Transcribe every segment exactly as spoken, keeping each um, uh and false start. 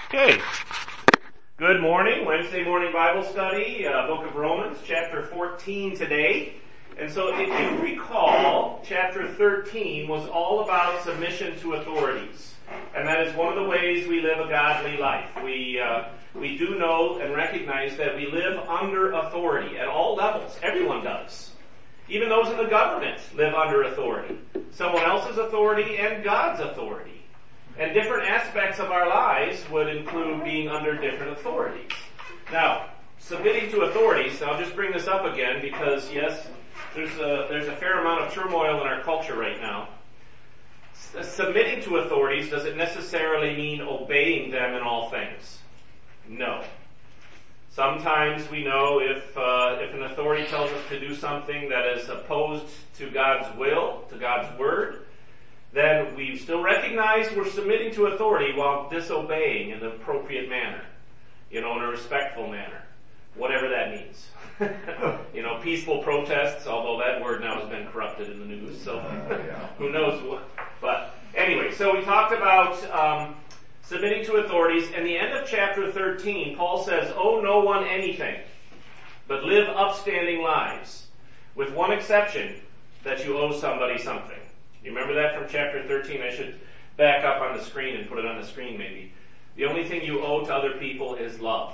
Okay. Good morning. Wednesday morning Bible study, uh, Book of Romans, chapter fourteen today. And so if you recall, chapter thirteen was all about submission to authorities. And that is one of the ways we live a godly life. We, uh, we do know and recognize that we live under authority at all levels. Everyone does. Even those in the government live under authority. Someone else's authority and God's authority. And different aspects of our lives would include being under different authorities. Now, submitting to authorities, I'll just bring this up again because, yes, there's a, there's a fair amount of turmoil in our culture right now. S- submitting to authorities doesn't necessarily mean obeying them in all things. No. Sometimes we know if uh, if an authority tells us to do something that is opposed to God's will, to God's word, then we still recognize we're submitting to authority while disobeying in the appropriate manner, you know, in a respectful manner, whatever that means. You know, peaceful protests, although that word now has been corrupted in the news, so who knows what. But anyway, so we talked about um, submitting to authorities. In the end of chapter thirteen, Paul says, "Owe no one anything, but live upstanding lives, with one exception, that you owe somebody something." You remember that from chapter thirteen? I should back up on the screen and put it on the screen maybe. The only thing you owe to other people is love.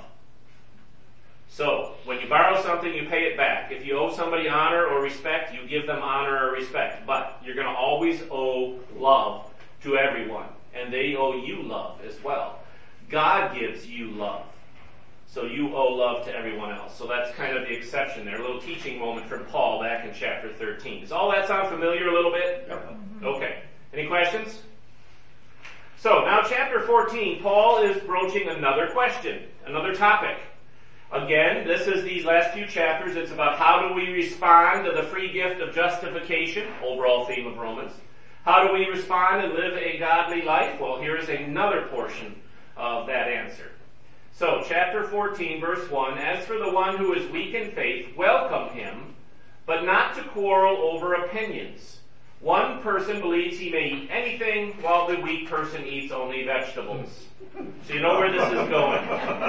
So, when you borrow something, you pay it back. If you owe somebody honor or respect, you give them honor or respect. But you're going to always owe love to everyone. And they owe you love as well. God gives you love. So you owe love to everyone else. So that's kind of the exception there. A little teaching moment from Paul back in chapter thirteen. Does all that sound familiar a little bit? Yep. Okay. Any questions? So now chapter fourteen, Paul is broaching another question, another topic. Again, this is these last few chapters. It's about how do we respond to the free gift of justification, overall theme of Romans. How do we respond and live a godly life? Well, here is another portion of that answer. So, chapter fourteen, verse one, "As for the one who is weak in faith, welcome him, but not to quarrel over opinions. One person believes he may eat anything, while the weak person eats only vegetables." So you know where this is going.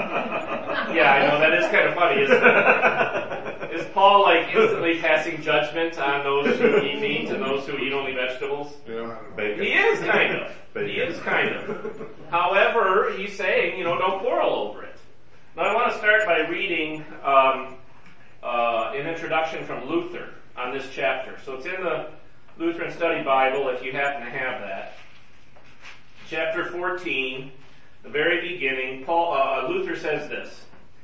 Yeah, I know, that is kind of funny, isn't it? Is Paul like instantly passing judgment on those who eat meat and those who eat only vegetables? Yeah, bacon. He is kind of. He is kind of. However, he's saying, you know, don't quarrel over it. Now I want to start by reading um, uh, an introduction from Luther on this chapter. So it's in the Lutheran Study Bible if you happen to have that. Chapter fourteen, the very beginning, Paul uh, Luther says this.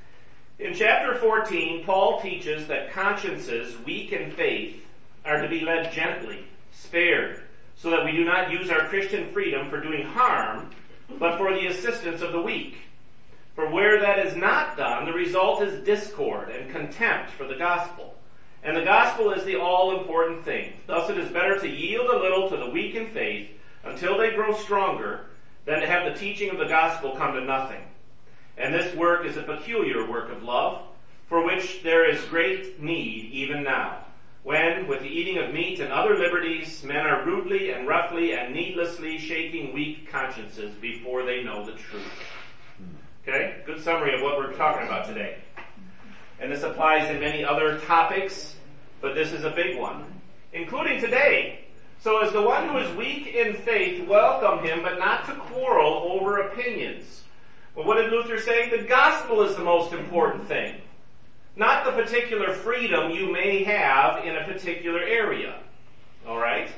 In chapter fourteen, Paul teaches that consciences weak in faith are to be led gently, spared, so that we do not use our Christian freedom for doing harm, but for the assistance of the weak. For where that is not done, the result is discord and contempt for the gospel. And the gospel is the all-important thing. Thus it is better to yield a little to the weak in faith until they grow stronger than to have the teaching of the gospel come to nothing. And this work is a peculiar work of love, for which there is great need even now, when, with the eating of meat and other liberties, men are rudely and roughly and needlessly shaking weak consciences before they know the truth. Okay? Good summary of what we're talking about today. And this applies in many other topics, but this is a big one, including today. So as the one who is weak in faith, welcome him, but not to quarrel over opinions. Well, what did Luther say? The gospel is the most important thing, not the particular freedom you may have in a particular area. All right?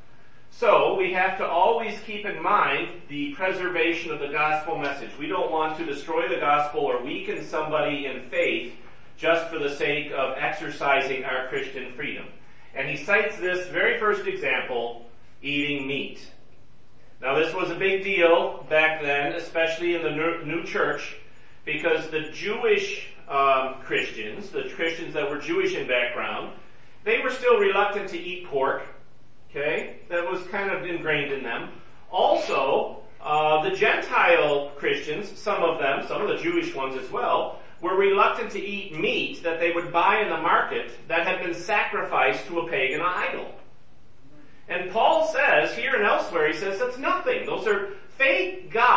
So we have to always keep in mind the preservation of the gospel message. We don't want to destroy the gospel or weaken somebody in faith just for the sake of exercising our Christian freedom. And he cites this very first example, eating meat. Now this was a big deal back then, especially in the new church, because the Jewish um, Christians, the Christians that were Jewish in background, they were still reluctant to eat pork. Okay? That was kind of ingrained in them. Also, uh, the Gentile Christians, some of them, some of the Jewish ones as well, were reluctant to eat meat that they would buy in the market that had been sacrificed to a pagan idol. And Paul says, here and elsewhere, he says that's nothing. Those are fake gods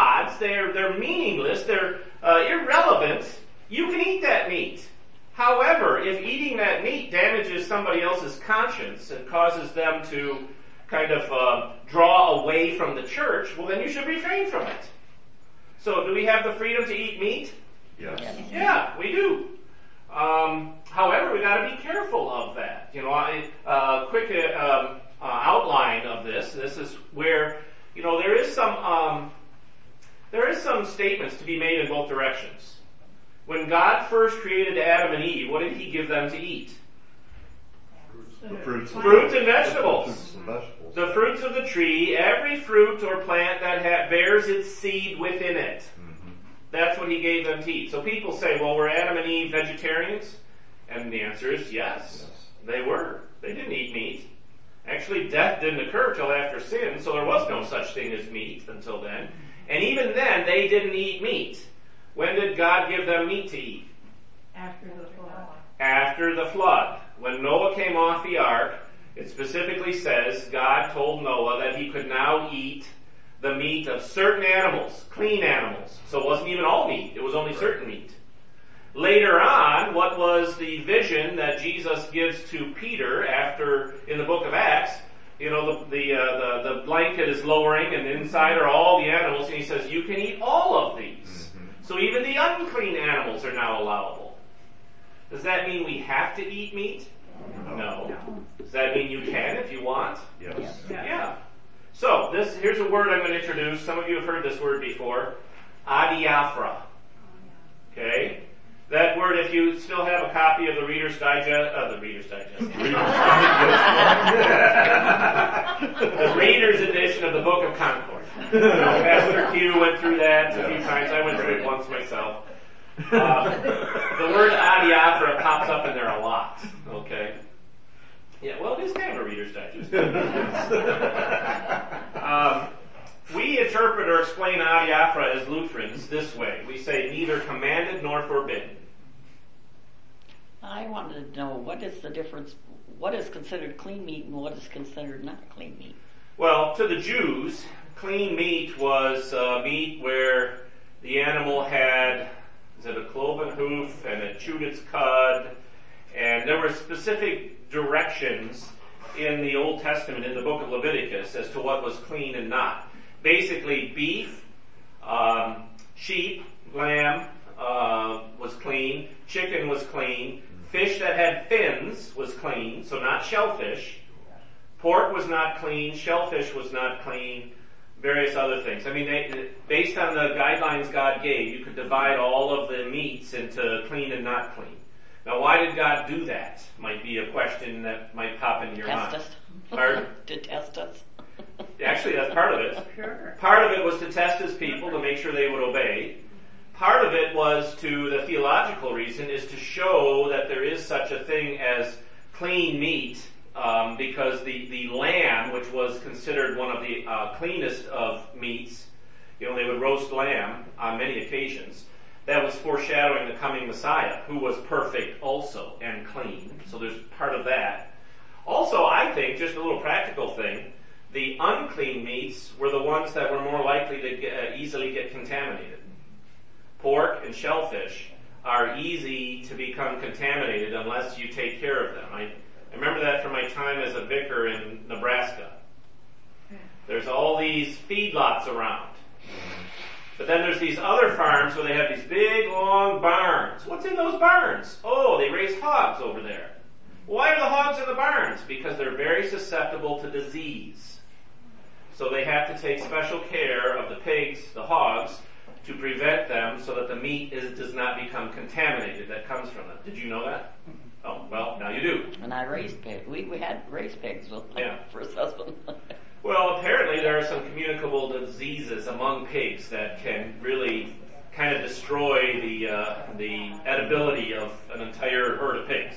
they're, they're meaningless, they're uh, irrelevant, you can eat that meat. However, if eating that meat damages somebody else's conscience and causes them to kind of uh, draw away from the church, well then you should refrain from it. So do we have the freedom to eat meat? Yes. Yeah, we do. Um, however, we got to be careful of that. You know, I, uh, quick uh, um, uh, outline of this. This is where, you know, there is some um, there is some statements to be made in both directions. When God first created Adam and Eve, what did He give them to eat? The fruits, fruits and vegetables. The fruits and vegetables. The fruits of the tree, every fruit or plant that ha- bears its seed within it. Mm-hmm. That's what He gave them to eat. So people say, well, were Adam and Eve vegetarians? And the answer is yes. yes. They were. They didn't eat meat. Actually, death didn't occur till after sin, so there was no such thing as meat until then. And even then, they didn't eat meat. When did God give them meat to eat? After the flood. After the flood. When Noah came off the ark, it specifically says God told Noah that he could now eat the meat of certain animals, clean animals. So it wasn't even all meat, it was only certain meat. Later on, what was the vision that Jesus gives to Peter after, in the book of Acts, you know, the the, uh, the the blanket is lowering and inside are all the animals, and He says, you can eat all of these. Mm-hmm. So even the unclean animals are now allowable. Does that mean we have to eat meat? No. no. Does that mean you can if you want? Yes. Yeah. yeah. So, this here's a word I'm going to introduce. Some of you have heard this word before. Adiaphora. Okay? That word, if you still have a copy of the Reader's Digest, uh, the Reader's Digest. The Reader's edition of the Book of Concord. Pastor Q went through that a few times. I went through it once myself. Uh, the word adiaphora pops up in there a lot. Okay? Yeah, well, it is kind of a Reader's Digest. um, we interpret or explain adiaphora as Lutherans this way. We say neither commanded nor forbidden. I wanted to know, what is the difference, what is considered clean meat and what is considered not clean meat? Well, to the Jews, clean meat was uh, meat where the animal had, is it a cloven hoof, and it chewed its cud, and there were specific directions in the Old Testament, in the book of Leviticus, as to what was clean and not. Basically, beef, um, sheep, lamb uh, was clean, chicken was clean, fish that had fins was clean, so not shellfish. Pork was not clean, shellfish was not clean, various other things. I mean, they, based on the guidelines God gave, you could divide all of the meats into clean and not clean. Now, why did God do that? Might be a question that might pop into your test mind. Us. Pardon? To test us. Actually, that's part of it. Sure. Part of it was to test His people, to make sure they would obey. Part of it was to, the theological reason, is to show that there is such a thing as clean meat, um, because the, the lamb, which was considered one of the uh, cleanest of meats, you know, they would roast lamb on many occasions. That was foreshadowing the coming Messiah, who was perfect also and clean. So there's part of that. Also, I think, just a little practical thing, the unclean meats were the ones that were more likely to get, uh, easily get contaminated. Pork and shellfish are easy to become contaminated unless you take care of them. I, I remember that from my time as a vicar in Nebraska. There's all these feedlots around. But then there's these other farms where they have these big, long barns. What's in those barns? Oh, they raise hogs over there. Why are the hogs in the barns? Because they're very susceptible to disease. So they have to take special care of the pigs, the hogs, to prevent them so that the meat is, does not become contaminated that comes from them. Did you know that? Oh, well, now you do. And I raised pigs. We, we had raised pigs with my Yeah. first husband. Well, apparently there are some communicable diseases among pigs that can really kind of destroy the uh, the edibility of an entire herd of pigs.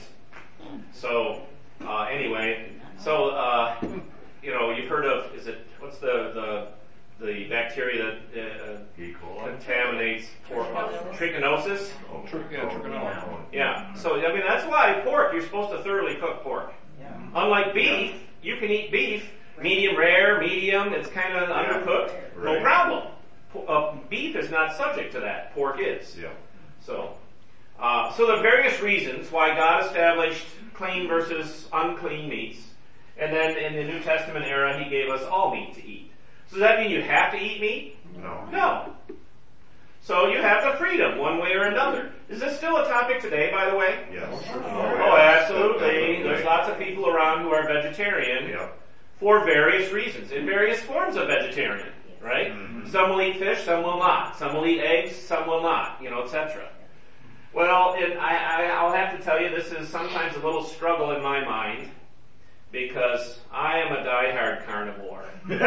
So, uh, anyway, so, uh, you know, you've heard of, is it, what's the, the, the bacteria that uh, E. coli. contaminates pork? Trichinosis? Oh, trick, yeah, trichinosis. Yeah. So, I mean, that's why pork, you're supposed to thoroughly cook pork. Yeah. Unlike beef, you can eat beef, medium rare, medium, it's kind of undercooked, no Right. problem. uh, beef is not subject to that. Pork is. Yeah. So, uh, so there are various reasons why God established clean versus unclean meats. And then in the New Testament era, He gave us all meat to eat. So does that mean you have to eat meat? No. No. So you have the freedom, one way or another. Is this still a topic today, by the way? Yes. Oh, absolutely. There's lots of people around who are vegetarian Yeah. for various reasons, in various forms of vegetarian, right? Mm-hmm. Some will eat fish, some will not. Some will eat eggs, some will not, you know, et cetera. Well, and I, I, I'll have to tell you, this is sometimes a little struggle in my mind, because I am a diehard carnivore.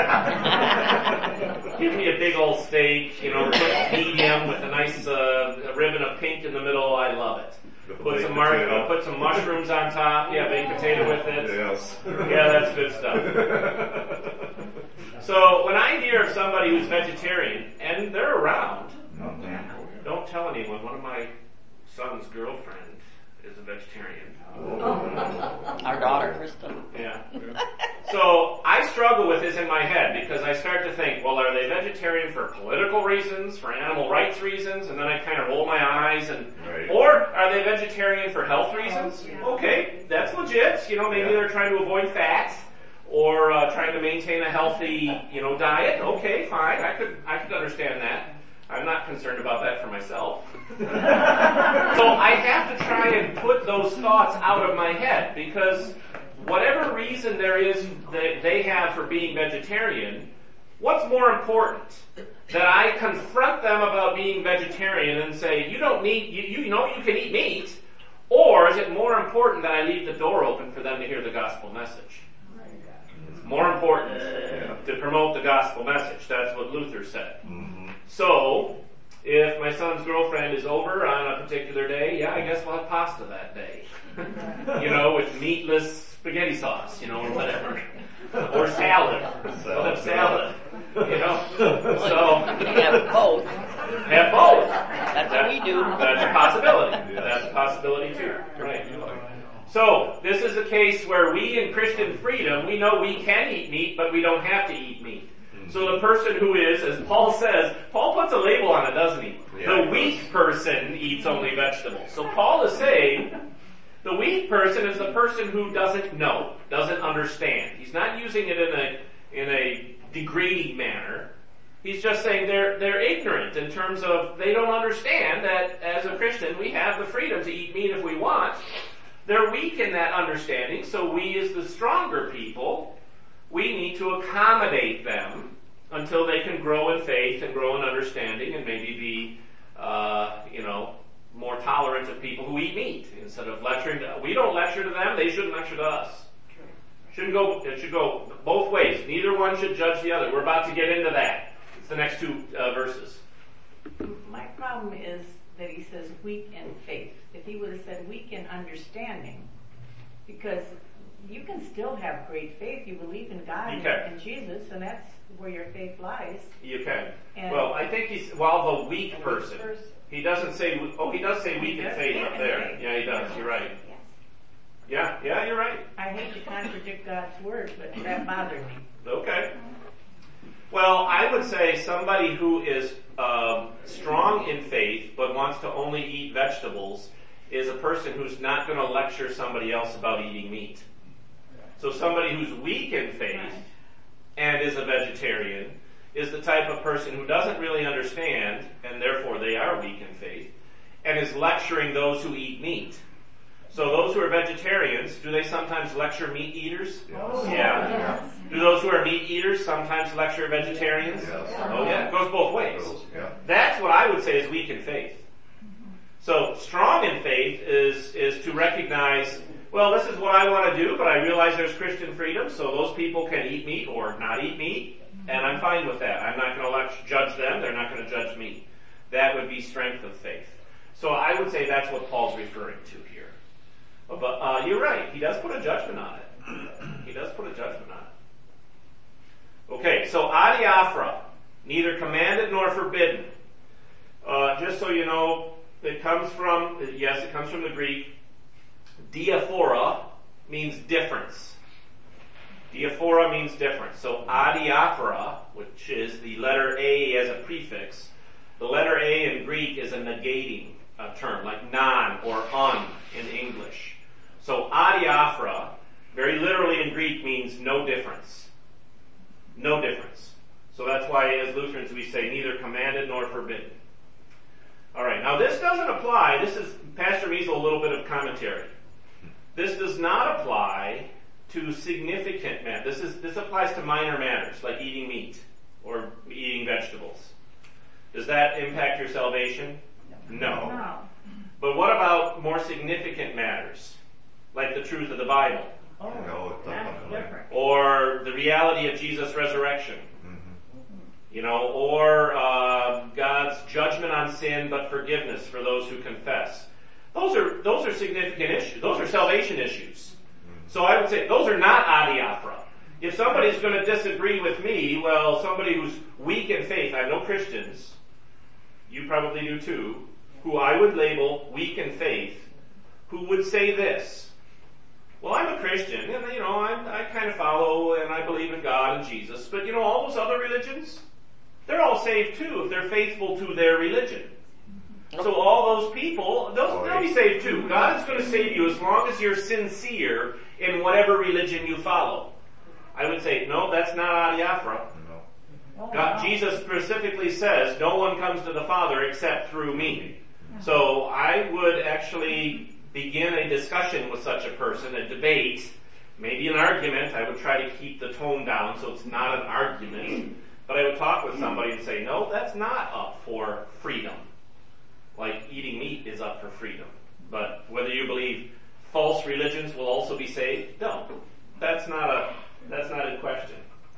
Give me a big old steak, you know, put medium with a nice uh, ribbon of pink in the middle. I love it. Put some mar- uh, put some mushrooms on top. Yeah, baked potato with it. Yes. Yeah, that's good stuff. So when I hear of somebody who's vegetarian, and they're around, don't tell anyone. One of my son's girlfriend is a vegetarian. Our daughter, Krista. Yeah. So I struggle with this in my head because I start to think, well, are they vegetarian for political reasons, for animal rights reasons? And then I kind of roll my eyes and, Right. or are they vegetarian for health reasons? Okay, that's legit. You know, maybe Yeah. they're trying to avoid fat or uh, trying to maintain a healthy, you know, diet. Okay, fine. I could, I could understand that. I'm not concerned about that for myself. So I have to try and put those thoughts out of my head because whatever reason there is that they have for being vegetarian, what's more important? That I confront them about being vegetarian and say, you don't need, you, you know you can eat meat, or is it more important that I leave the door open for them to hear the gospel message? It's more important to promote the gospel message. That's what Luther said. Mm-hmm. So, if my son's girlfriend is over on a particular day, yeah, I guess we'll have pasta that day. You know, with meatless spaghetti sauce, you know, or whatever. Or salad. We'll have salad. You know? So, We have both. have both. That's what we do. That's a possibility. That's a possibility too. Right. So, this is a case where we in Christian freedom, we know we can eat meat, but we don't have to eat meat. So the person who is, as Paul says, Paul puts a label on it, doesn't he? Yeah. The weak person eats only vegetables. So Paul is saying, the weak person is the person who doesn't know, doesn't understand. He's not using it in a, in a degrading manner. He's just saying they're, they're ignorant in terms of they don't understand that as a Christian we have the freedom to eat meat if we want. They're weak in that understanding, so we as the stronger people, we need to accommodate them until they can grow in faith and grow in understanding and maybe be, uh, you know, more tolerant of people who eat meat instead of lecturing. To, we don't lecture to them; they shouldn't lecture to us. Shouldn't go. It should go both ways. Neither one should judge the other. We're about to get into that. It's the next two uh, verses. My problem is that he says weak in faith. If he would have said weak in understanding, because you can still have great faith. You believe in God and Okay. in Jesus, and that's where your faith lies. You can. And Well, I think he's well the weak The weak person. person. He doesn't say. Oh, he does say weak He in does faith say up in there. faith. Yeah, he does. You're right. Yes. Yeah, yeah, you're right. I hate to contradict God's word, but that bothered me. Okay. Well, I would say somebody who is um, strong in faith but wants to only eat vegetables is a person who's not going to lecture somebody else about eating meat. So somebody who's weak in faith Right. and is a vegetarian is the type of person who doesn't really understand, and therefore they are weak in faith, and is lecturing those who eat meat. So those who are vegetarians, do they sometimes lecture meat eaters? Yes. Yeah. Yes. Do those who are meat eaters sometimes lecture vegetarians? Yes. Oh yeah, it goes both ways. Yeah. That's what I would say is weak in faith. So strong in faith is, is to recognize, well, this is what I want to do, but I realize there's Christian freedom, so those people can eat meat or not eat meat, and I'm fine with that. I'm not going to judge them, they're not going to judge me. That would be strength of faith. So I would say that's what Paul's referring to here. But uh, you're right, he does put a judgment on it. He does put a judgment on it. Okay, so adiaphora, neither commanded nor forbidden. Uh, just so you know, it comes from, yes, it comes from the Greek. Diaphora means difference. Diaphora means different. So adiaphora, which is the letter A as a prefix, the letter A in Greek is a negating uh, term, like non or un in English. So adiaphora, very literally in Greek, means no difference. No difference. So that's why as Lutherans we say neither commanded nor forbidden. Alright, now this doesn't apply, this is Pastor Measle, a little bit of commentary. This does not apply to significant matters. This is, this applies to minor matters, like eating meat or eating vegetables. Does that impact your salvation? No. No. But what about more significant matters, like the truth of the Bible? Oh, No, that's definitely. different. Or the reality of Jesus' resurrection? You know, or uh, God's judgment on sin but forgiveness for those who confess. Those are those are significant issues. Those are salvation issues. So I would say those are not adiaphora. If somebody's going to disagree with me, well, somebody who's weak in faith, I know Christians, you probably do too, who I would label weak in faith, who would say this: well, I'm a Christian, and you know, I, I kind of follow and I believe in God and Jesus, but you know, all those other religions, they're all saved too if they're faithful to their religion. So all those people, those, they'll be saved too. God is going to save you as long as you're sincere in whatever religion you follow. I would say, no, that's not adiaphora. No. Oh, God, wow. Jesus specifically says, no one comes to the Father except through me. So I would actually begin a discussion with such a person, a debate, maybe an argument. I would try to keep the tone down so it's not an argument. But I would talk with somebody and say, no, that's not up for freedom. Like eating meat is up for freedom. But whether you believe false religions will also be saved, no. That's not a, that's not a question.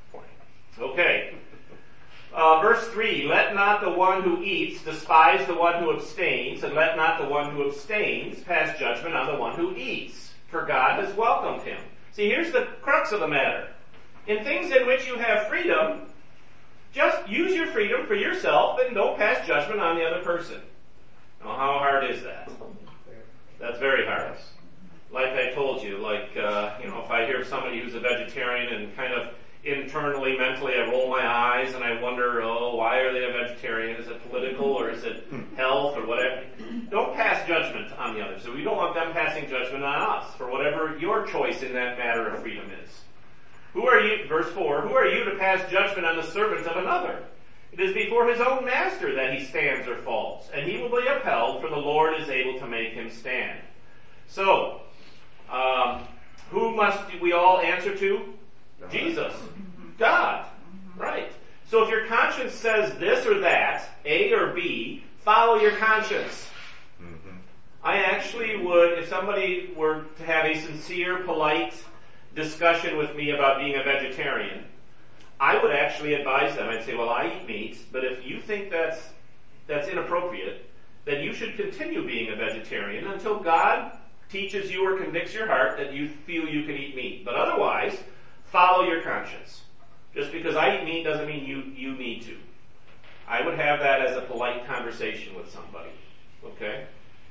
Okay. Uh, verse three, let not the one who eats despise the one who abstains, and let not the one who abstains pass judgment on the one who eats, for God has welcomed him. See, here's the crux of the matter. In things in which you have freedom, just use your freedom for yourself and don't pass judgment on the other person. Now, how hard is that? That's very hard. Like I told you, like, uh, you know, if I hear somebody who's a vegetarian and kind of internally, mentally, I roll my eyes and I wonder, oh, why are they a vegetarian? Is it political or is it health or whatever? Don't pass judgment on the other. So we don't want them passing judgment on us for whatever your choice in that matter of freedom is. Who are you, verse four, who are you to pass judgment on the servant of another? It is before his own master that he stands or falls, and he will be upheld, for the Lord is able to make him stand. So, um, who must we all answer to? Jesus. God. Right. So if your conscience says this or that, A or B, follow your conscience. Mm-hmm. I actually would, if somebody were to have a sincere, polite discussion with me about being a vegetarian, I would actually advise them. I'd say, well, I eat meat, but if you think that's that's inappropriate, then you should continue being a vegetarian until God teaches you or convicts your heart that you feel you can eat meat. But otherwise, follow your conscience. Just because I eat meat doesn't mean you, you need to. I would have that as a polite conversation with somebody. Okay?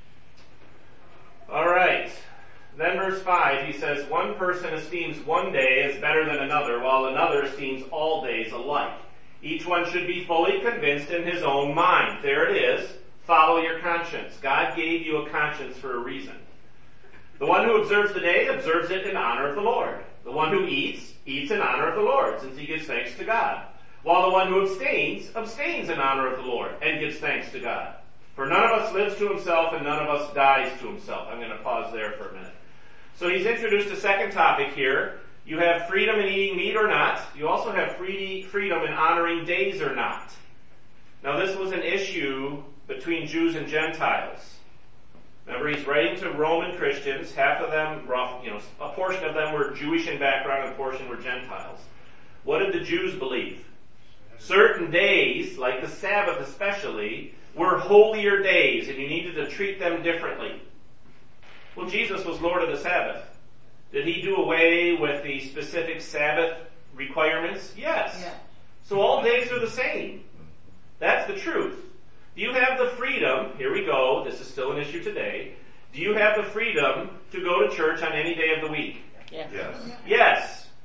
All right. Then verse five, he says, one person esteems one day as better than another, while another esteems all days alike. Each one should be fully convinced in his own mind. There it is. Follow your conscience. God gave you a conscience for a reason. The one who observes the day observes it in honor of the Lord. The one who eats, eats in honor of the Lord, since he gives thanks to God. While the one who abstains, abstains in honor of the Lord, and gives thanks to God. For none of us lives to himself, and none of us dies to himself. I'm going to pause there for a minute. So he's introduced a second topic here. You have freedom in eating meat or not. You also have free, freedom in honoring days or not. Now this was an issue between Jews and Gentiles. Remember, he's writing to Roman Christians. Half of them, rough, you know, a portion of them were Jewish in background, and a portion were Gentiles. What did the Jews believe? Certain days, like the Sabbath especially, were holier days, and you needed to treat them differently. Well, Jesus was Lord of the Sabbath. Did he do away with the specific Sabbath requirements? Yes. Yeah. So all days are the same. That's the truth. Do you have the freedom, here we go, this is still an issue today, do you have the freedom to go to church on any day of the week? Yes. Yes. Yes.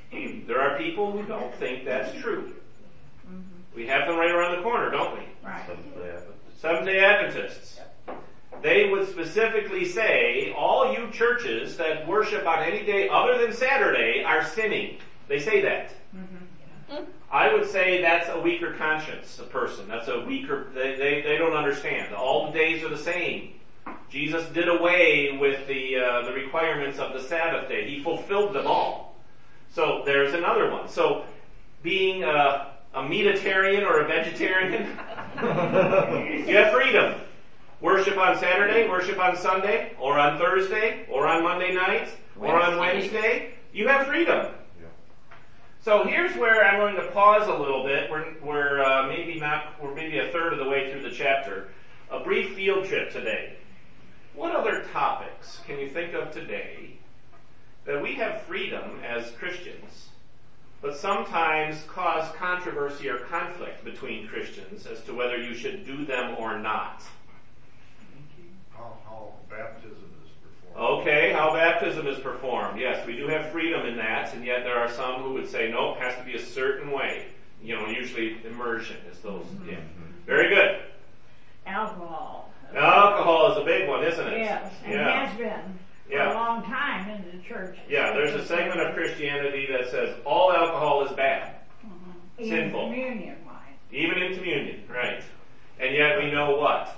There are people who don't think that's true. Mhm. We have them right around the corner, don't we? Right. Seventh-day Adventist. Seventh-day Adventists. They would specifically say, all you churches that worship on any day other than Saturday are sinning. They say that. Mhm. I would say that's a weaker conscience, a person. That's a weaker, they, they, they don't understand. All the days are the same. Jesus did away with the, uh, the requirements of the Sabbath day. He fulfilled them all. So there's another one. So being a, a meatitarian or a vegetarian, you have freedom. Worship on Saturday, worship on Sunday, or on Thursday, or on Monday night, or on Wednesday. You have freedom. So here's where I'm going to pause a little bit. We're, we're uh, maybe not, we're maybe a third of the way through the chapter. A brief field trip today. What other topics can you think of today that we have freedom as Christians, but sometimes cause controversy or conflict between Christians as to whether you should do them or not? How, how baptism is performed. Okay, how baptism is performed. Yes, we do have freedom in that, and yet there are some who would say, no, it has to be a certain way. You know, usually immersion is those. Mm-hmm. Yeah. Very good. Alcohol. Alcohol is a big one, isn't it? Yes, and Yeah. has been for Yeah. a long time in the church. Yeah, there's a segment of Christianity that says all alcohol is bad, Mhm. sinful. Even communion wine. even in communion, right? And yet we know what?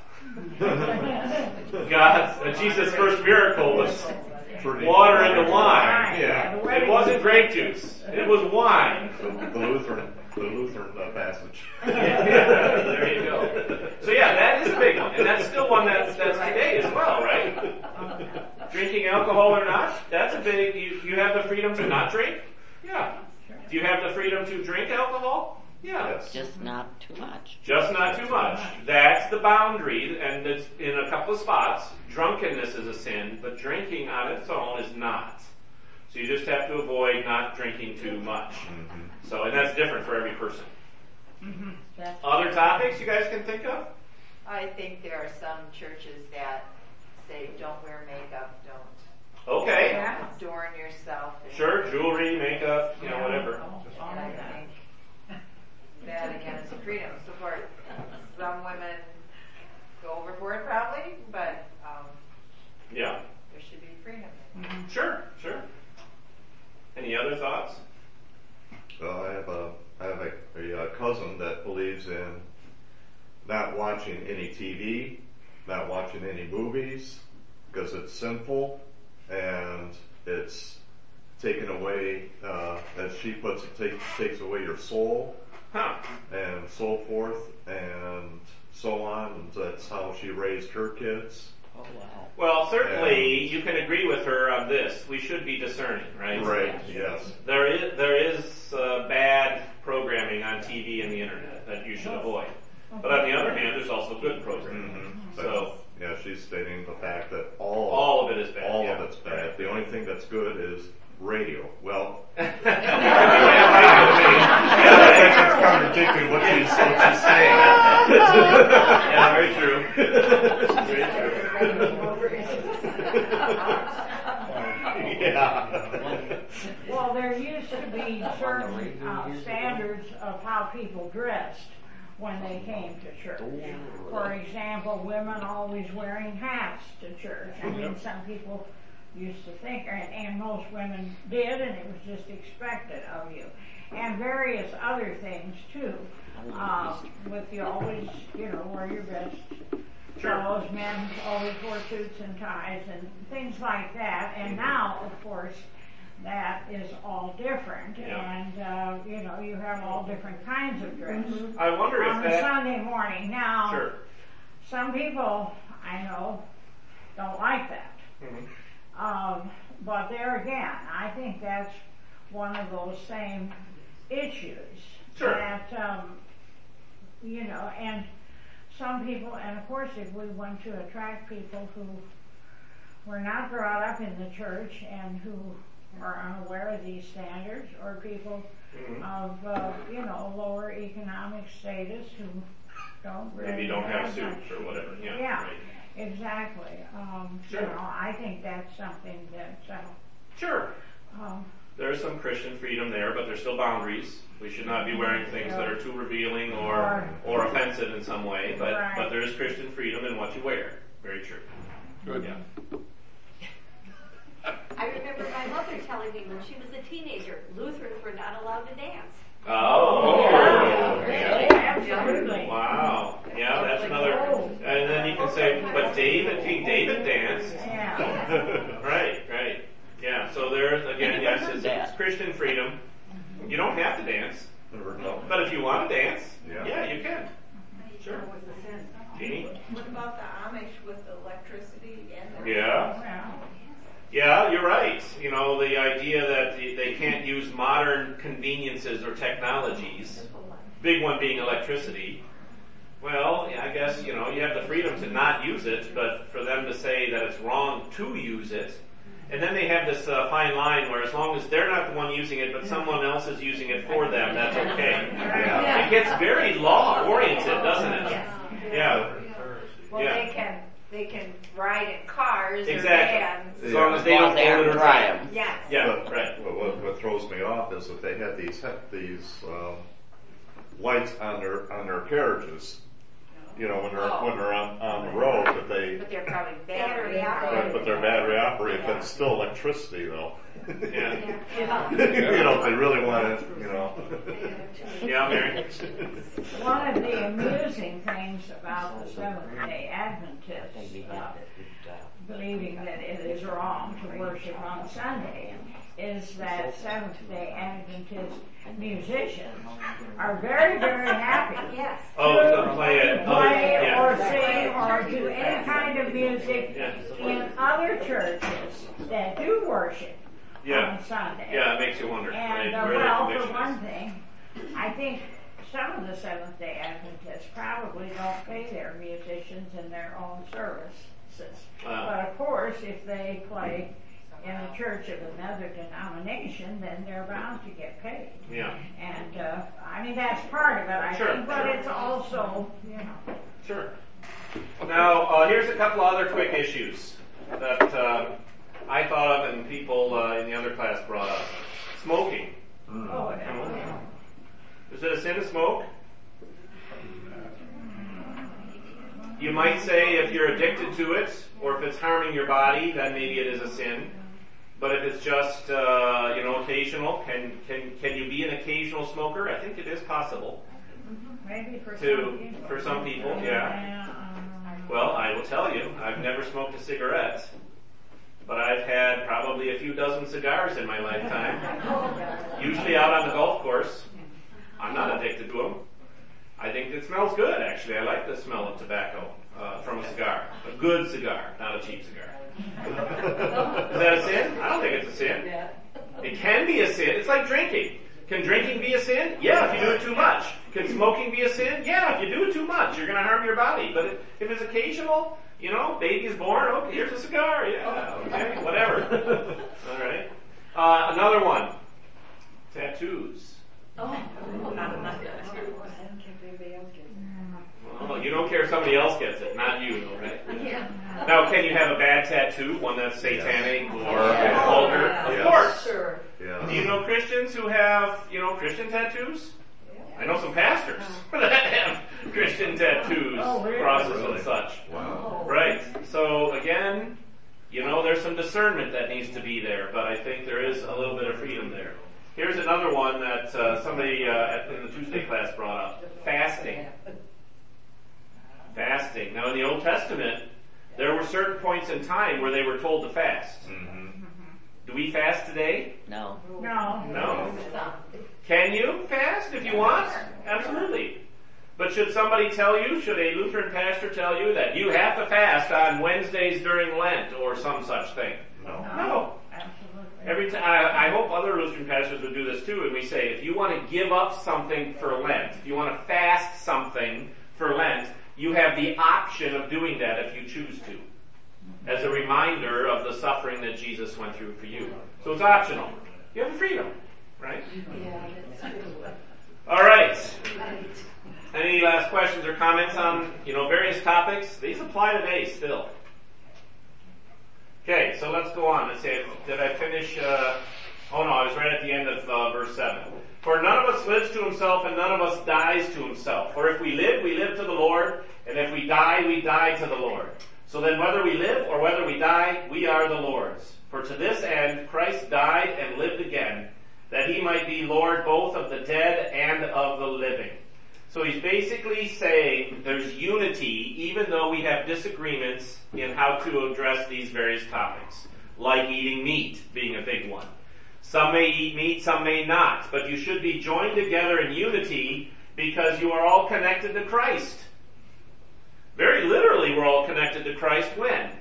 God, uh, Jesus' first miracle was water into wine. Yeah. It wasn't grape juice. It was wine. The, the Lutheran, the Lutheran uh, passage. Yeah, there you go. So yeah, that is a big one, and that's still one that's that's today as well, right? Drinking alcohol or not, that's a big. You you have the freedom to not drink. Yeah. Do you have the freedom to drink alcohol? Yeah. Yes. Just not too much. Just not too much. That's the boundary, and it's in a couple of spots. Drunkenness is a sin, but drinking on its own is not. So you just have to avoid not drinking too much. Mm-hmm. So, and that's different for every person. Mhm. That's- Other topics you guys can think of? I think there are some churches that say don't wear makeup, don't Okay. Yeah. adorn yourself. And, Sure, jewelry, makeup, you know, whatever. Oh, all and I of that. think that again is freedom. So for some women go overboard probably, but um, Yeah. there should be freedom. Mhm. Sure, sure. Any other thoughts? Well, I have a I have a, a, uh cousin that believes in not watching any T V, not watching any movies, because it's sinful and it's taken away, uh, as she puts it, take, takes away your soul Huh. and so forth and so on. And that's how she raised her kids. Oh wow. Well, certainly you can agree with her on this. We should be discerning, right? Right. Yes. There is there is uh, bad programming on T V and the internet that you should avoid. But on the other hand, there's also good programming. Mm-hmm. So yeah, she's stating the fact that all all of it is bad. all yeah. of it's bad. The only thing that's good is radio. Well, yeah, that's contradicting what she's, what she's saying. yeah, very true. Very true. Yeah. Well, there used to be certain uh, standards of how people dressed when they came to church. For example, women always wearing hats to church. I mean, some people used to think, and, and most women did, and it was just expected of you. And various other things too. Uh, with you always, you know, wear your best clothes. Men always wore suits and ties and things like that. And now, of course, that is all different. Yeah. And, uh, you know, you have all different kinds of dress. I wonder On if a that. Sunday morning. Now, Sure. some people I know don't like that. Mhm. Um, but there again, I think that's one of those same issues. Sure. That, um, you know, and some people, and of course if we want to attract people who were not brought up in the church and who are unaware of these standards, or people Mhm. of, uh, you know, lower economic status who don't really Maybe don't have much. suits or whatever. Yeah. Yeah. Right. Exactly. Um, Sure. You know, I think that's something that, uh, Sure. um, there's some Christian freedom there, but there's still boundaries. We should not be wearing things that are too revealing or or offensive in some way, but Right. but there is Christian freedom in what you wear. Very true. Good. Yeah. I remember my mother telling me when she was a teenager, Lutherans were not allowed to dance. Oh. Yeah, absolutely. Wow. Yeah, that's another. And then you can say, but David, King David danced. Yeah. Right, right. Yeah, so there's, again, yes, it's, it's Christian freedom. You don't have to dance, Never know. but if you want to dance, Yeah. yeah, you can. Sure. Jeannie? What about the Amish with electricity and their... Yeah. Well, Yeah, you're right. You know, the idea that the- they can't use modern conveniences or technologies, big one being electricity. Well, I guess, you know, you have the freedom to not use it, but for them to say that it's wrong to use it, and then they have this uh, fine line where as long as they're not the one using it, but someone else is using it for them, that's okay. Yeah. It gets very law-oriented, doesn't it? Yeah. Well, Yeah. they can, they can ride in cars or Exactly. vans. As long as they As long don't as they own it or aren't drive. driving. Yes. Yeah, But, right. but what, what throws me off is that they had these these um, lights on their on their carriages. You know, when they're Oh. when they're on, on the road, but they But they're probably Battery battery operated. but, operated. but they're battery operated. But it's still electricity, though. Yeah. You know, if they really want it, you know. Yeah, Mary? one of the amusing things about the Seventh-day Adventists uh, believing that it is wrong to worship on Sunday is that Seventh-day Adventist musicians are very, very happy Yes. Oh, to play it. to play yeah. or sing or do any kind of music Yeah. in other churches that do worship Yeah. on Sunday. Yeah, it makes you wonder. And right, uh, where their well, for conviction one is. thing, I think some of the Seventh-day Adventists probably don't pay their musicians in their own services. Uh. But of course, if they play in a church of another denomination, then they're bound to get paid. Yeah, And uh, I mean that's part of it, I Sure, think, but sure. it's also, you know. sure. Now, uh, here's a couple other quick issues that uh, I thought of and people uh, in the other class brought up. Smoking. Oh, yeah. Is it a sin to smoke? You might say if you're addicted to it, or if it's harming your body, then maybe it is a sin. But if it's just, uh, you know, occasional, can, can, can you be an occasional smoker? I think it is possible. Maybe for To- some people. for some people, yeah. um, Well, I will tell you, I've never smoked a cigarette, but I've had probably a few dozen cigars in my lifetime, usually out on the golf course. I'm not addicted to them. I think it smells good, actually. I like the smell of tobacco uh, from a cigar. A good cigar, not a cheap cigar. Is that a sin? I don't think it's a sin. It can be a sin. It's like drinking. Can drinking be a sin? Yeah, if you do it too much. Can smoking be a sin? Yeah, if you do it too much, you're going to harm your body. But if it's occasional, you know, baby is born, okay, here's a cigar, yeah, okay, whatever. All right. Uh, another one. Tattoos. Well, you don't care if somebody else gets it, not you, right? Yeah. Now, can you have a bad tattoo, one that's satanic or Yeah. vulgar? Yeah. Of course. Sure. Yeah. Do you know Christians who have, you know, Christian tattoos? I know some pastors that have Christian tattoos, Oh, really? crosses Really? and such. Wow. Right. So again, you know, there's some discernment that needs to be there, but I think there is a little bit of freedom there. Here's another one that uh, somebody uh, at, in the Tuesday class brought up. Fasting. Fasting. Now in the Old Testament, there were certain points in time where they were told to fast. Mm-hmm. Do we fast today? No. No. No. Can you fast if you want? Absolutely. But should somebody tell you, should a Lutheran pastor tell you that you have to fast on Wednesdays during Lent or some such thing? No. No. Absolutely. Every time, I, I hope other Lutheran pastors would do this too, and we say, if you want to give up something for Lent, if you want to fast something for Lent, you have the option of doing that if you choose to, as a reminder of the suffering that Jesus went through for you. So it's optional. You have the freedom, right? Yeah, that's true. All right. Any last questions or comments on, you know, various topics? These apply today still. Okay, so let's go on. Let's see, did I finish uh, Oh no, I was right at the end of uh, verse seven. For none of us lives to himself and none of us dies to himself. For if we live, we live to the Lord, and if we die, we die to the Lord. So then whether we live or whether we die, we are the Lord's. For to this end Christ died and lived again, that he might be Lord both of the dead and of the living. So he's basically saying there's unity even though we have disagreements in how to address these various topics, like eating meat being a big one. Some may eat meat, some may not, but you should be joined together in unity because you are all connected to Christ. Very literally, we're all connected to Christ when?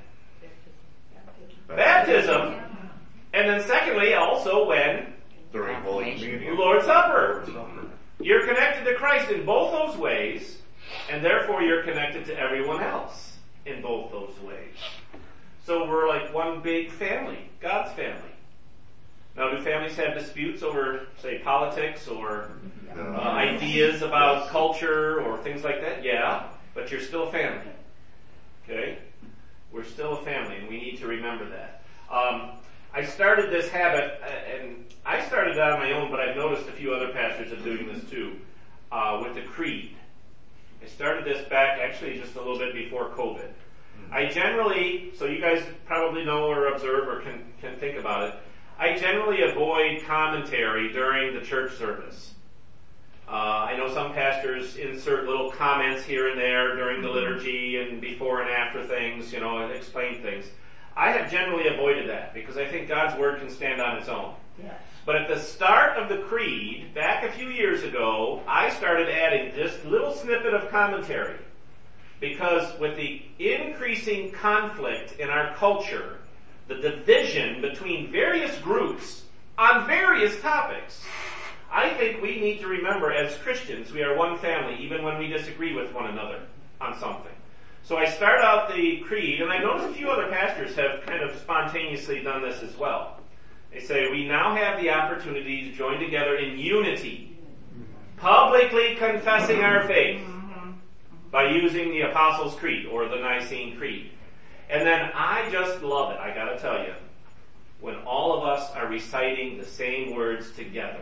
Baptism. And then secondly, also when? During Holy Communion. Lord's Supper. Lord's Supper. You're connected to Christ in both those ways, and therefore you're connected to everyone else in both those ways. So we're like one big family, God's family. Now, do families have disputes over, say, politics or uh, ideas about culture or things like that? Yeah, but you're still a family. Okay? We're still a family, and we need to remember that. Um, I started this habit, and I started it on my own, but I've noticed a few other pastors are doing this too, uh, with the creed. I started this back actually just a little bit before COVID. I generally, so you guys probably know or observe or can, can think about it, I generally avoid commentary during the church service. Uh, I know some pastors insert little comments here and there during the liturgy and before and after things, you know, and explain things. I have generally avoided that because I think God's Word can stand on its own. Yes. But at the start of the creed, back a few years ago, I started adding this little snippet of commentary because with the increasing conflict in our culture, the division between various groups on various topics, I think we need to remember as Christians we are one family even when we disagree with one another on something. So I start out the creed, and I noticed a few other pastors have kind of spontaneously done this as well. They say, we now have the opportunity to join together in unity, publicly confessing our faith by using the Apostles' Creed or the Nicene Creed. And then I just love it, I gotta tell you, when all of us are reciting the same words together.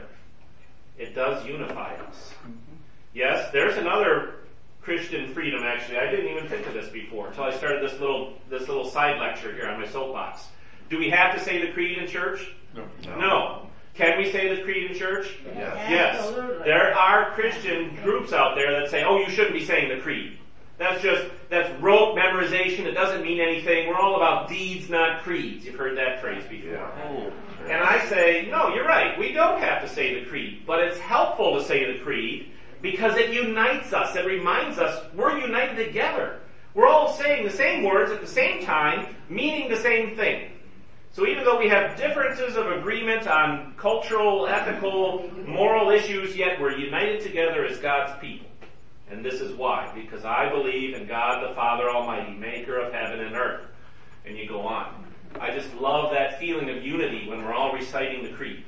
It does unify us. Yes, there's another Christian freedom, actually. I didn't even think of this before until I started this little this little side lecture here on my soapbox. Do we have to say the creed in church? No. No. No. Can we say the creed in church? Yes. Yes. Absolutely. There are Christian groups out there that say, oh, you shouldn't be saying the creed. That's just, that's rote memorization. It doesn't mean anything. We're all about deeds, not creeds. You've heard that phrase before. Yeah. And I say, no, you're right. We don't have to say the creed. But it's helpful to say the creed because it unites us. It reminds us we're united together. We're all saying the same words at the same time, meaning the same thing. So even though we have differences of agreement on cultural, ethical, moral issues, yet we're united together as God's people. And this is why. Because I believe in God the Father Almighty, maker of heaven and earth. And you go on. I just love that feeling of unity when we're all reciting the creed.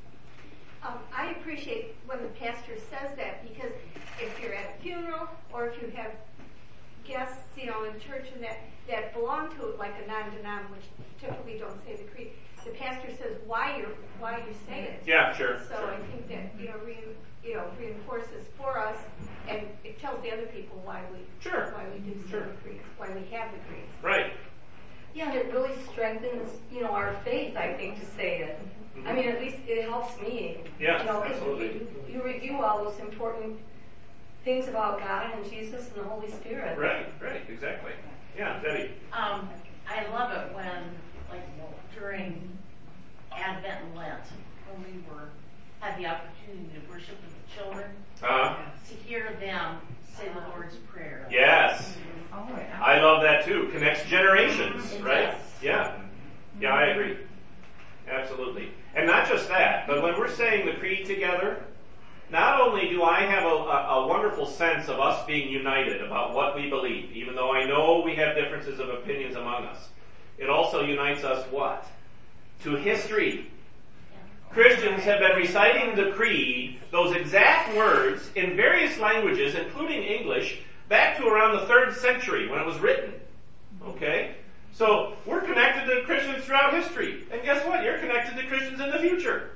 Um, I appreciate when the pastor says that because if you're at a funeral or if you have guests, you know, in church and that, that belong to it like a non-denom, which typically don't say the creed, the pastor says why you why you say it. Yeah, sure. So sure. I think that, you know, re, you know, reinforces for us and it tells the other people why we Sure. why we do say Sure. the creed, why we have the creed. Right. Yeah, and it really strengthens, you know, our faith, I think, to say it. Mm-hmm. I mean, at least it helps me. Yes, you know, 'cause absolutely. You, you review all those important things about God and Jesus and the Holy Spirit. Right, right, exactly. Yeah, Debbie. Um, I love it when, like, during Advent and Lent, when we were had the opportunity to worship with the children, Uh, to hear them say the Lord's Prayer. yes. Oh, yeah. I love that too. Connects generations, It right? does. Yeah. Yeah, I agree. Absolutely. And not just that, but when we're saying the creed together, not only do I have a, a, a wonderful sense of us being united about what we believe, even though I know we have differences of opinions among us, it also unites us what? To history. Christians have been reciting the creed, those exact words, in various languages, including English, back to around the third century when it was written. Okay? So, we're connected to Christians throughout history. And guess what? You're connected to Christians in the future.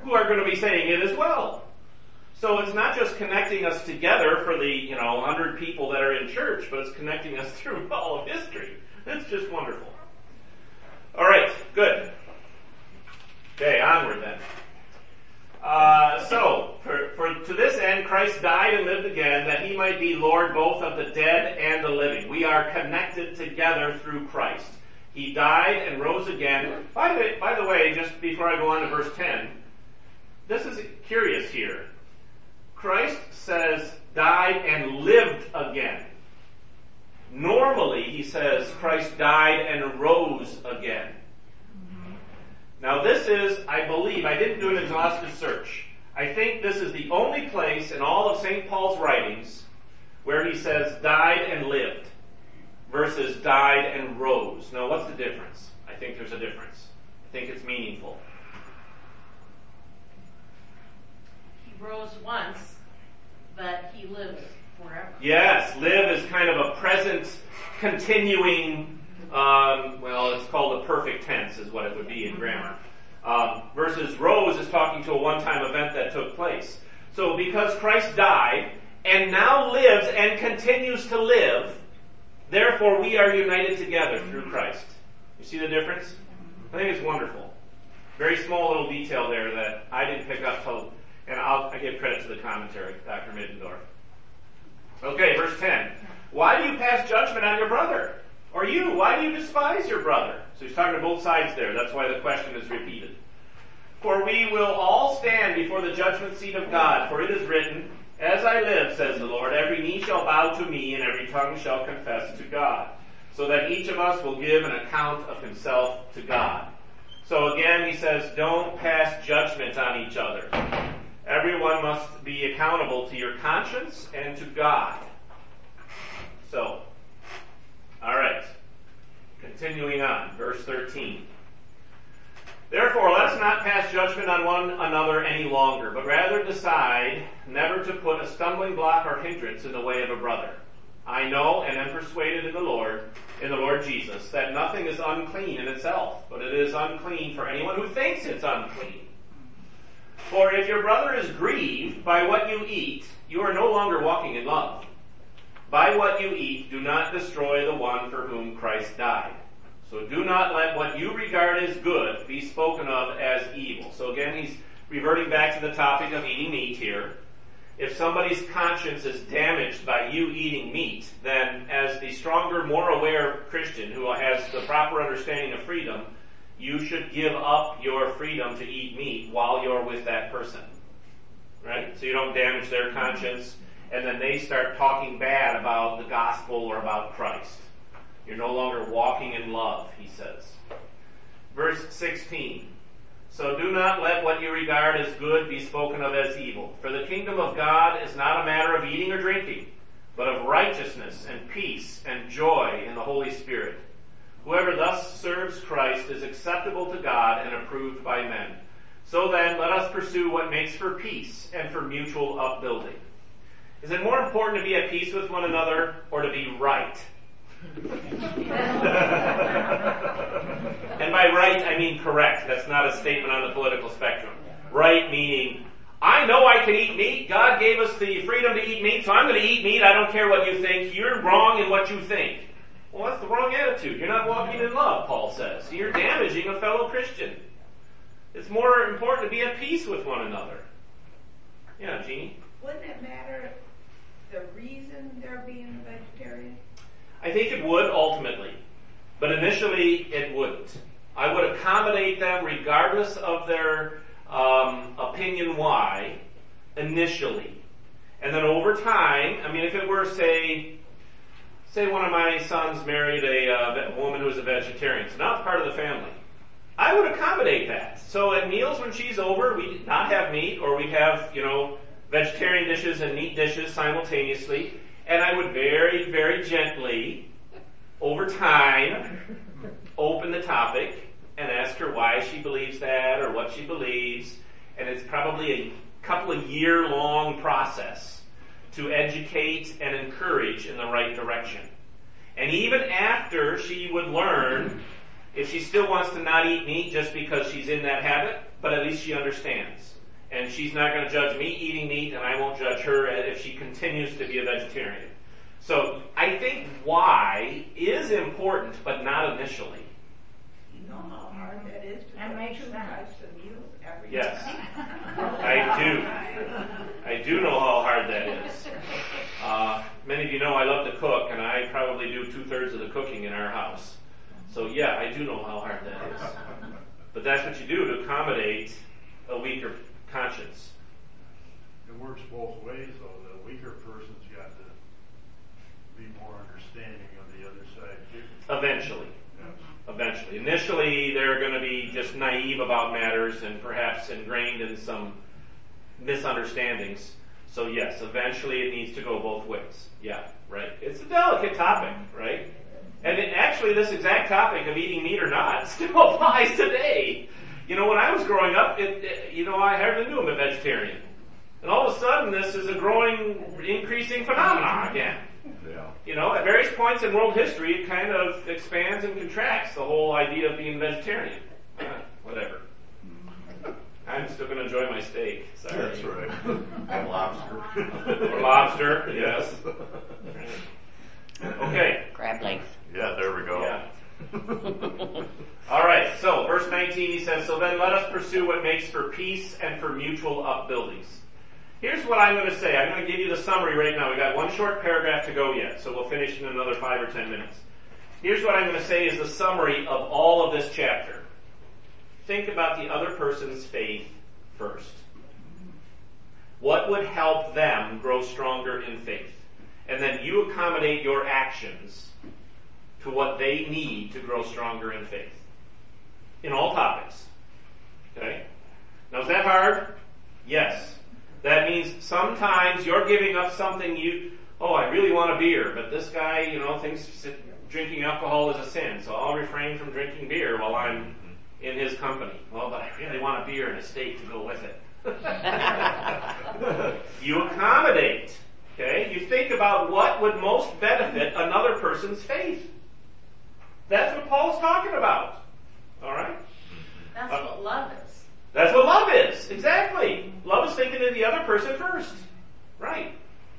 who are going to be saying it as well. So it's not just connecting us together for the, you know, one hundred people that are in church, but it's connecting us through all of history. It's just wonderful. All right, good. Okay, onward then. Uh, so, for, for to this end, Christ died and lived again, that he might be Lord both of the dead and the living. We are connected together through Christ. He died and rose again. By the, by the way, just before I go on to verse ten, this is curious here. Christ says, died and lived again. Normally, he says, Christ died and rose again. Now this is, I believe, I didn't do an exhaustive search. I think this is the only place in all of Saint Paul's writings where he says died and lived versus died and rose. Now what's the difference? I think there's a difference. I think it's meaningful. He rose once, but he lives forever. Yes, live is kind of a present, continuing, um, well, it's called a perfect tense is what it would be in grammar. Um, versus rose is talking to a one-time event that took place. So because Christ died and now lives and continues to live, therefore we are united together through Christ. You see the difference? I think it's wonderful. Very small little detail there that I didn't pick up till, and I'll, I give credit to the commentary, Doctor Middendorf. Okay, verse ten. Why do you pass judgment on your brother? Or you, why do you despise your brother? So he's talking to both sides there. That's why the question is repeated. For we will all stand before the judgment seat of God, for it is written, as I live, says the Lord, every knee shall bow to me, and every tongue shall confess to God. So that each of us will give an account of himself to God. So again, he says, don't pass judgment on each other. Everyone must be accountable to your conscience and to God. So, alright. Continuing on, verse thirteen. Therefore, let us not pass judgment on one another any longer, but rather decide never to put a stumbling block or hindrance in the way of a brother. I know and am persuaded in the Lord, in the Lord Jesus, that nothing is unclean in itself, but it is unclean for anyone who thinks it's unclean. For if your brother is grieved by what you eat, you are no longer walking in love. By what you eat, do not destroy the one for whom Christ died. So do not let what you regard as good be spoken of as evil. So again, he's reverting back to the topic of eating meat here. If somebody's conscience is damaged by you eating meat, then as the stronger, more aware Christian who has the proper understanding of freedom, you should give up your freedom to eat meat while you're with that person. Right? So you don't damage their conscience, and then they start talking bad about the gospel or about Christ. You're no longer walking in love, he says. Verse sixteen. So do not let what you regard as good be spoken of as evil. For the kingdom of God is not a matter of eating or drinking, but of righteousness and peace and joy in the Holy Spirit. Whoever thus serves Christ is acceptable to God and approved by men. So then, let us pursue what makes for peace and for mutual upbuilding. Is it more important to be at peace with one another or to be right? And by right, I mean correct. That's not a statement on the political spectrum. Right meaning, I know I can eat meat. God gave us the freedom to eat meat, so I'm going to eat meat. I don't care what you think. You're wrong in what you think. Well, that's the wrong attitude. You're not walking in love, Paul says. You're damaging a fellow Christian. It's more important to be at peace with one another. Yeah, Jeannie? Wouldn't it matter the reason they're being vegetarian? I think it would ultimately, but initially it wouldn't. I would accommodate them regardless of their um, opinion why, initially. And then over time, I mean, if it were, say, say one of my sons married a uh, woman who was a vegetarian, so now it's part of the family. I would accommodate that. So at meals when she's over, we'd not have meat, or we'd have, you know, vegetarian dishes and meat dishes simultaneously. And I would very, very gently, over time, open the topic and ask her why she believes that or what she believes. And it's probably a couple of year-long process to educate and encourage in the right direction. And even after she would learn, if she still wants to not eat meat just because she's in that habit, but at least she understands. and she's not going to judge me eating meat, and I won't judge her if she continues to be a vegetarian. So I think why is important, but not initially. You know how hard that is to That cook makes two sense. types of meals every Yes. time. I do. I do know how hard that is. Uh, many of you know I love to cook, and I probably do two-thirds of the cooking in our house. So yeah, I do know how hard that is. But that's what you do to accommodate a weaker conscience. It works both ways, though. The weaker person's got to be more understanding of the other side, too. Eventually. Yes. Eventually. Initially, they're going to be just naive about matters and perhaps ingrained in some misunderstandings. So yes, eventually it needs to go both ways. Yeah, right. It's a delicate topic, right? And it, actually this exact topic of eating meat or not still applies today. You know, when I was growing up, it, it, you know, I hardly knew I'm a vegetarian. And all of a sudden this is a growing, increasing phenomenon again. Yeah. You know, at various points in world history, it kind of expands and contracts the whole idea of being vegetarian. Uh, whatever. I'm still going to enjoy my steak. Sorry. That's right. And lobster. Or lobster, yes. Okay. Crab legs. Yeah, there we go. Yeah. All right, so verse nineteen, he says, so then let us pursue what makes for peace and for mutual upbuildings. Here's what I'm going to say. I'm going to give you the summary right now. We've got one short paragraph to go yet, so we'll finish in another five or ten minutes. Here's what I'm going to say is the summary of all of this chapter. Think about the other person's faith first. What would help them grow stronger in faith? And then you accommodate your actions to what they need to grow stronger in faith. In all topics. Okay? Now is that hard? Yes. That means sometimes you're giving up something you, oh, I really want a beer, but this guy, you know, thinks drinking alcohol is a sin, so I'll refrain from drinking beer while I'm in his company. Well, but I really want a beer and a steak to go with it. You accommodate. Okay? You think about what would most benefit another person's faith. That's what Paul's talking about. Alright? That's Uh, what love is. That's what love is. Exactly. Love is thinking of the other person first. Right.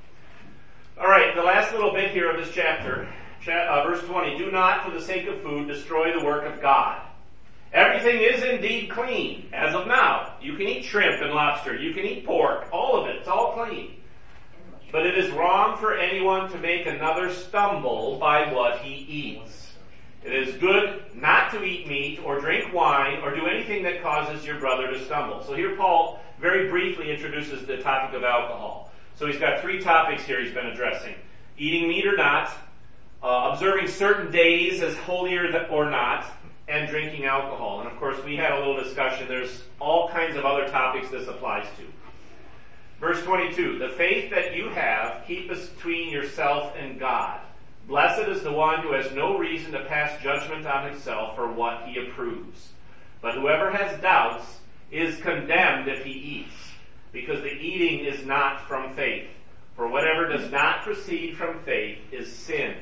Alright, the last little bit here of this chapter. Cha- uh, verse twenty. Do not, for the sake of food, destroy the work of God. Everything is indeed clean, as of now. You can eat shrimp and lobster. You can eat pork. All of it. It's all clean. But it is wrong for anyone to make another stumble by what he eats. It is good not to eat meat or drink wine or do anything that causes your brother to stumble. So here Paul very briefly introduces the topic of alcohol. So he's got three topics here he's been addressing. Eating meat or not, uh, observing certain days as holier or not, and drinking alcohol. And of course we had a little discussion. There's all kinds of other topics this applies to. Verse twenty-two, the faith that you have, keep between yourself and God. Blessed is the one who has no reason to pass judgment on himself for what he approves. But whoever has doubts is condemned if he eats, because the eating is not from faith. For whatever does not proceed from faith is sin.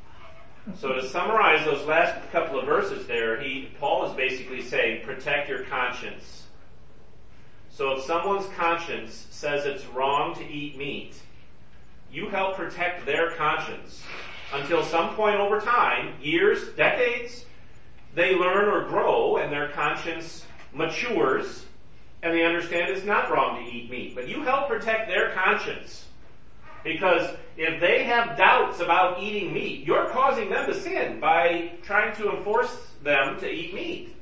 So to summarize those last couple of verses there, he, Paul is basically saying, protect your conscience. So if someone's conscience says it's wrong to eat meat, you help protect their conscience until some point over time, years, decades, they learn or grow and their conscience matures and they understand it's not wrong to eat meat. But you help protect their conscience. Because if they have doubts about eating meat, you're causing them to sin by trying to enforce them to eat meat.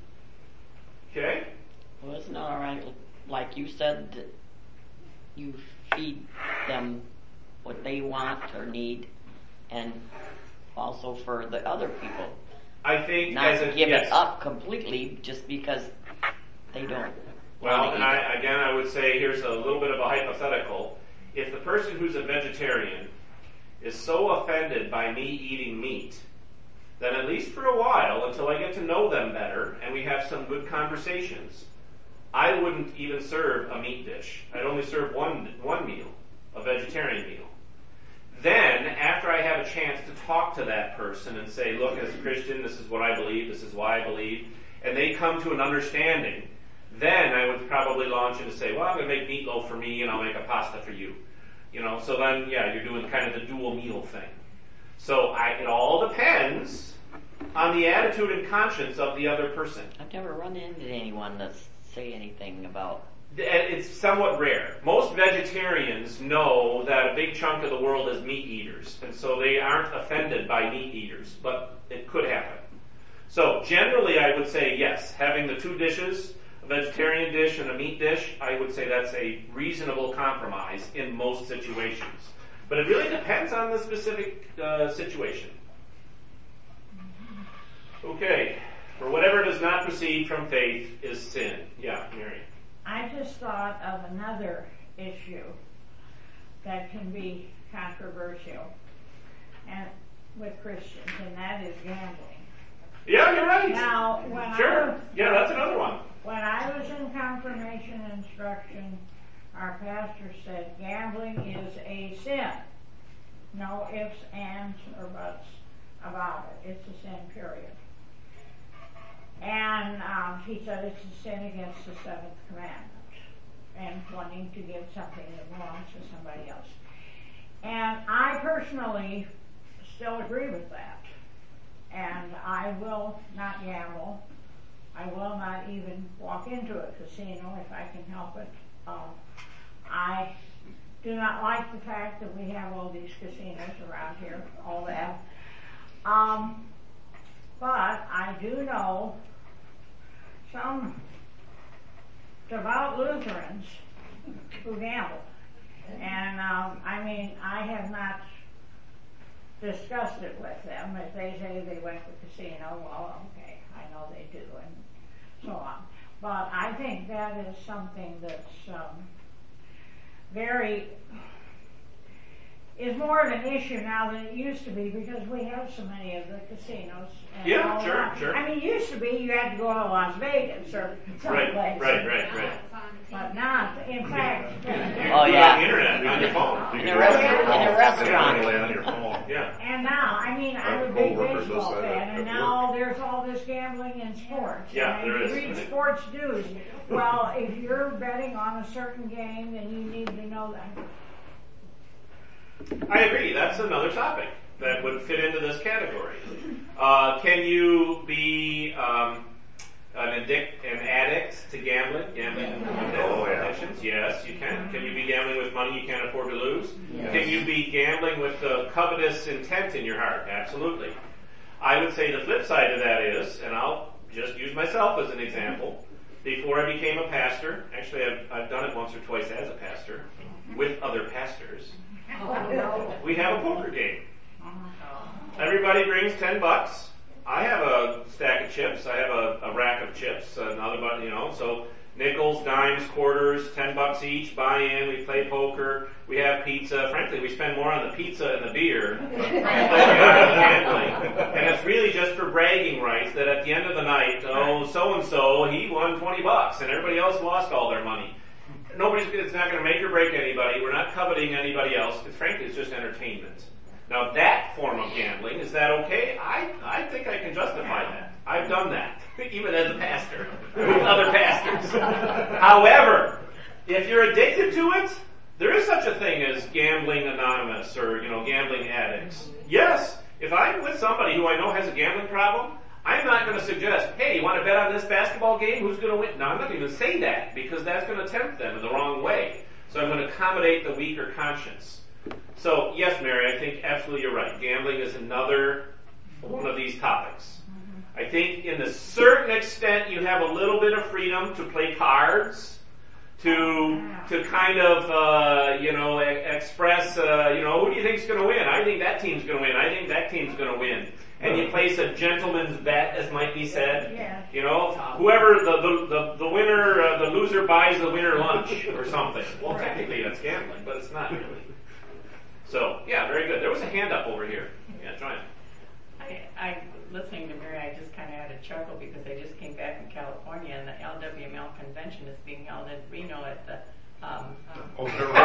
Okay? Well, isn't it all right, like you said, that you feed them what they want or need, and also for the other people. I think not as to a, give yes. it up completely just because they don't. Well, want and to eat I, again, I would say here's a little bit of a hypothetical. If the person who's a vegetarian is so offended by me eating meat, then at least for a while, until I get to know them better and we have some good conversations, I wouldn't even serve a meat dish. I'd only serve one one meal, a vegetarian meal. Then, after I have a chance to talk to that person and say, look, as a Christian, this is what I believe, this is why I believe, and they come to an understanding, then I would probably launch into say, well, I'm going to make meatloaf for me and I'll make a pasta for you. You know, so then, yeah, you're doing kind of the dual meal thing. So I, it all depends on the attitude and conscience of the other person. I've never run into anyone that say anything about. It's somewhat rare. Most vegetarians know that a big chunk of the world is meat eaters, and so they aren't offended by meat eaters, but it could happen. So generally I would say yes, having the two dishes, a vegetarian dish and a meat dish, I would say that's a reasonable compromise in most situations. But it really depends on the specific uh, situation. Okay, for whatever does not proceed from faith is sin. Yeah, Mary. I just thought of another issue that can be controversial and with Christians, and that is gambling. Yeah, you're right. Now, when sure. I was, yeah, that's another one. When I was in confirmation instruction, our pastor said gambling is a sin. No ifs, ands, or buts about it. It's a sin, period. And um, he said it's a sin against the seventh commandment and wanting to give something that belongs to somebody else. And I personally still agree with that. And I will not gamble. I will not even walk into a casino if I can help it. Uh, I do not like the fact that we have all these casinos around here, all that. Um, but I do know some devout Lutherans who gamble. And um, I mean, I have not discussed it with them. If they say they went to the casino, well, okay, I know they do, and so on. But I think that is something that's um, very, is more of an issue now than it used to be because we have so many of the casinos. And yeah, all sure, that. sure. I mean, it used to be you had to go to Las Vegas or someplace. Right, right, right, right. But not, in fact. Oh, yeah. On the internet, on your phone. In a restaurant. In a restaurant. On your phone. Yeah. And now, I mean, I'm a big baseball fan, and now there's all this gambling in sports. Yeah, and there you is. read sports news. Well, if you're betting on a certain game, then you need to know that. I agree. That's another topic that would fit into this category. Uh, can you be um, an addict, an addict to gambling? Gambling Oh, yeah. addictions? Yes, you can. Can you be gambling with money you can't afford to lose? Yes. Can you be gambling with the covetous intent in your heart? Absolutely. I would say the flip side of that is, and I'll just use myself as an example. Before I became a pastor, actually I've, I've done it once or twice as a pastor with other pastors. We have a poker game. Everybody brings ten bucks. I have a stack of chips. I have a, a rack of chips. Another, you know, so nickels, dimes, quarters, ten bucks each. Buy in. We play poker. We have pizza. Frankly, we spend more on the pizza and the beer than we are on gambling. And it's really just for bragging rights that at the end of the night, oh, so and so, he won twenty bucks, and everybody else lost all their money. Nobody's, it's not going to make or break anybody. We're not coveting anybody else. It's, frankly, it's just entertainment. Now that form of gambling, is that okay? I, I think I can justify that. I've done that, even as a pastor, with other pastors. However, if you're addicted to it, there is such a thing as gambling anonymous or, you know, gambling addicts. Yes, if I'm with somebody who I know has a gambling problem, I'm not going to suggest, hey, you want to bet on this basketball game? Who's going to win? No, I'm not going to say that because that's going to tempt them in the wrong way. So I'm going to accommodate the weaker conscience. So, yes, Mary, I think absolutely you're right. Gambling is another one of these topics. I think in a certain extent you have a little bit of freedom to play cards, to to kind of, uh, you know, e- express, uh, you know, who do you think's going to win? I think that team's going to win. I think that team's going to win. And you place a gentleman's bet, as might be said. Yeah. You know, whoever the the the, the winner, uh, the loser buys the winner lunch or something. Well, technically that's gambling, but it's not really. So, yeah, very good. There was a hand up over here. Yeah, Joanne. I, I, listening to Mary, I just kind of had a chuckle because I just came back from California and the L W M L convention is being held in Reno at the, um, Oh, um, they're oh,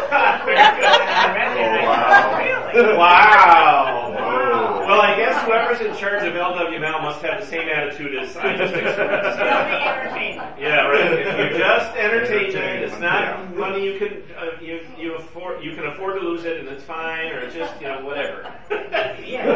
wow. Really? Wow. Well, I guess whoever whoever's in charge of L W M L must have the same attitude as I just expressed. Yeah, right. If you just entertain it, it's not money you can uh, you you afford. You can afford to lose it, and it's fine, or it's just you know whatever. Yeah.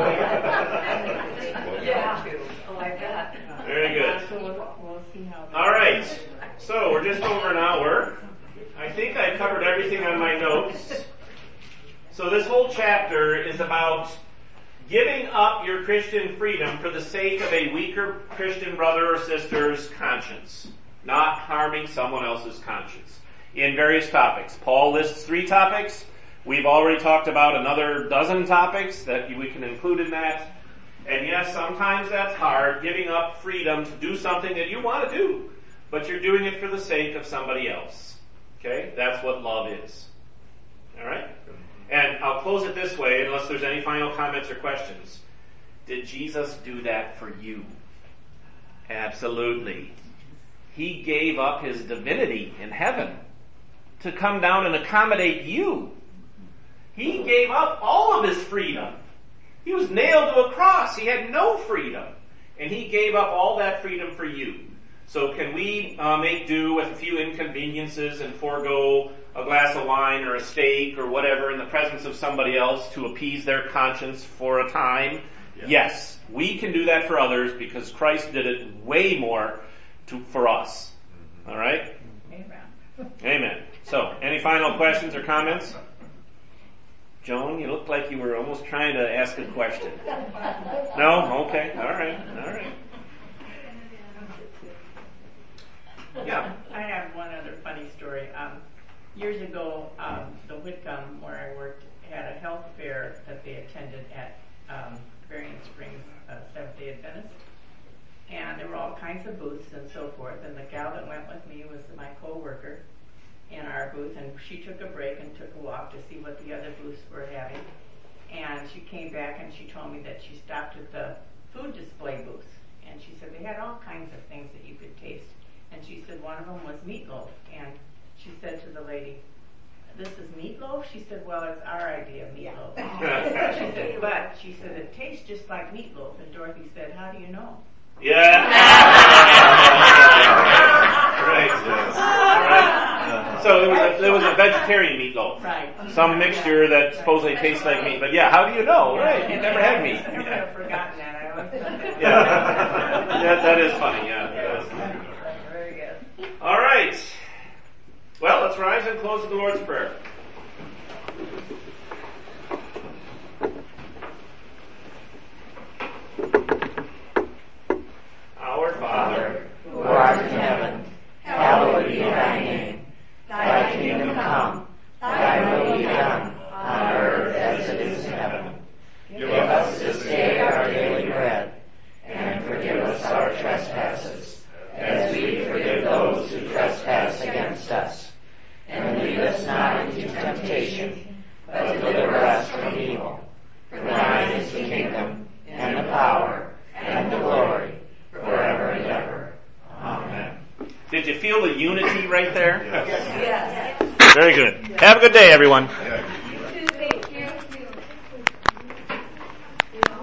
Yeah. I like that. Very good. So we'll, we'll see how. All right. So we're just over an hour. I think I covered everything on my notes. So this whole chapter is about giving up your Christian freedom for the sake of a weaker Christian brother or sister's conscience, not harming someone else's conscience, in various topics. Paul lists three topics. We've already talked about another dozen topics that we can include in that. And yes, sometimes that's hard, giving up freedom to do something that you want to do, but you're doing it for the sake of somebody else. Okay? That's what love is. All right? And I'll close it this way, unless there's any final comments or questions. Did Jesus do that for you? Absolutely. He gave up his divinity in heaven to come down and accommodate you. He gave up all of his freedom. He was nailed to a cross. He had no freedom. And he gave up all that freedom for you. So can we uh, make do with a few inconveniences and forego a glass of wine or a steak or whatever in the presence of somebody else to appease their conscience for a time? Yeah. Yes, we can do that for others because Christ did it way more to, for us. Mm-hmm. All right? Amen. Amen. So, any final questions or comments? Joan, you looked like you were almost trying to ask a question. No? Okay. All right. All right. Yeah. I have one other funny story. Um, years ago, um, the Whitcomb, where I worked, had a health fair that they attended at um, Berrien Springs uh, Seventh-day Adventist. And there were all kinds of booths and so forth. And the gal that went with me was my co-worker in our booth. And she took a break and took a walk to see what the other booths were having. And she came back and she told me that she stopped at the food display booth. And she said they had all kinds of things that you could taste. And she said one of them was meatloaf. And she said to the lady, "This is meatloaf?" She said, "Well, it's our idea of meatloaf." She said, "But," she said, "it tastes just like meatloaf." And Dorothy said, "How do you know?" Yeah. Right. Yes. Right. So it was a, it was a vegetarian meatloaf. Right. Some mixture that supposedly tastes like meat. But yeah, how do you know? Right. You've never had meat. I never have forgotten that. I always thought that. Yeah. Yeah, that is funny. Yeah. That is funny. Very good. All right. Well, let's rise and close with the Lord's Prayer. Our Father, who art in heaven, hallowed be thy name. Thy kingdom come, thy will be done, on earth as it is in heaven. Give us this day our daily bread, and forgive us our trespasses, as we forgive those who trespass against us. And lead us not into temptation, but deliver us from evil. For thine is the kingdom, and the power, and the glory, forever and ever. Amen. Did you feel the unity right there? Yes. Very good. Have a good day, everyone.